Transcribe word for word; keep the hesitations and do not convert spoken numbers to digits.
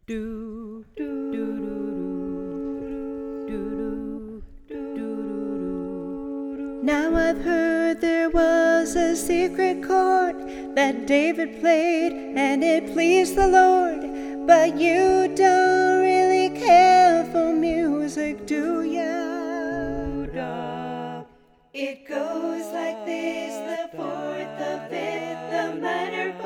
Do do do do do do do. Now I've heard there was a secret chord that David played and it pleased the Lord. But you don't really care for music, do ya? It goes like this: the fourth, the fifth, the minor